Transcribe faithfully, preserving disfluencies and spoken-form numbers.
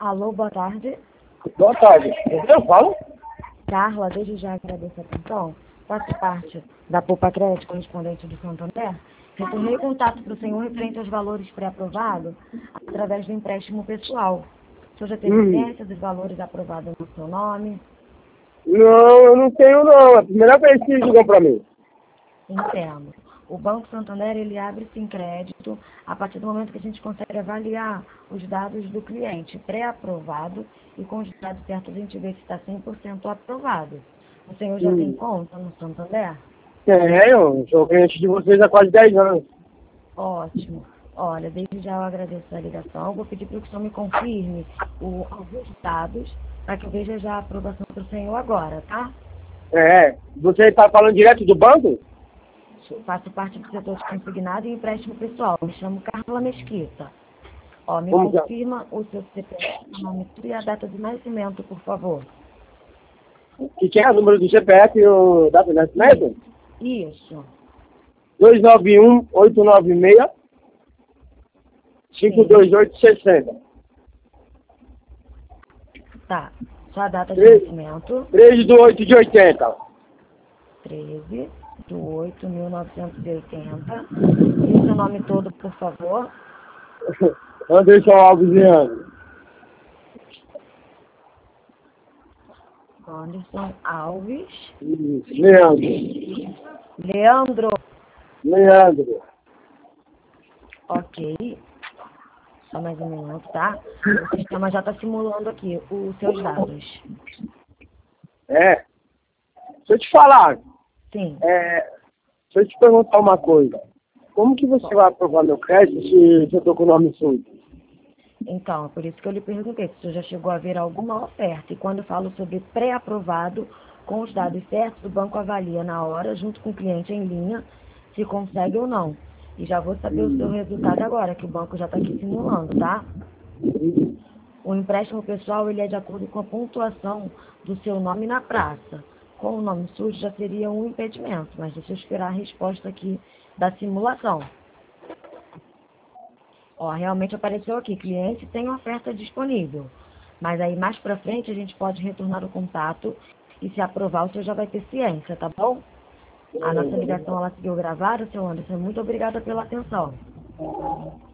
Alô, boa tarde. Boa tarde. Eu falo? Carla, desde já agradeço a atenção. Faço parte da Poupa Crédito, correspondente do Santander. Retornei contato para o senhor referente aos valores pré-aprovados através do empréstimo pessoal. O senhor já teve Hum. ciência dos valores aprovados no seu nome? Não, eu não tenho não. É a primeira vez que ligam pra mim. Entendo. O Banco Santander, ele abre sim crédito a partir do momento que a gente consegue avaliar os dados do cliente pré-aprovado e com os dados certos a gente vê se está cem por cento aprovado. O senhor já tem Hum. conta no Santander? Tenho, sou cliente de vocês há quase dez anos. Ótimo. Olha, desde já eu agradeço a ligação. Vou pedir para que o senhor me confirme o, alguns dados para que eu veja já a aprovação para o senhor agora, tá? É, você está falando direto do banco? Faço parte do setor de consignado e empréstimo pessoal. Me chamo Carla Mesquita. Ó, me Como que é? confirma o seu C P F, nome e a data de nascimento, por favor. O que, que é o número do C P F e o data de nascimento? Isso. dois nove um, oito nove seis, cinco dois oito, seis zero. Tá. Sua data de três nascimento, do oito de oitenta. treze de oito de mil novecentos e oitenta. E o seu nome todo, por favor. Anderson Alves Leandro. Anderson Alves. Isso, Leandro. Leandro. Leandro. Ok. Só mais um minuto, tá? O sistema já está simulando aqui os seus dados. É. Deixa eu te falar. Sim. É, deixa eu te perguntar uma coisa. Como que você vai aprovar meu crédito se, se eu tô com o nome sujo? Então, é por isso que eu lhe perguntei se o senhor já chegou a ver alguma oferta. E quando eu falo sobre pré-aprovado, com os dados certos, o banco avalia na hora, junto com o cliente em linha, se consegue ou não. E já vou saber o seu resultado agora, que o banco já está aqui simulando, tá? O empréstimo pessoal, ele é de acordo com a pontuação do seu nome na praça. Com o nome sujo já seria um impedimento, mas deixa eu esperar a resposta aqui da simulação. Ó, realmente apareceu aqui, cliente tem oferta disponível. Mas aí mais pra frente a gente pode retornar o contato e se aprovar o senhor já vai ter ciência, tá bom? A nossa ligação ela seguiu gravada, seu Anderson. Muito obrigada pela atenção.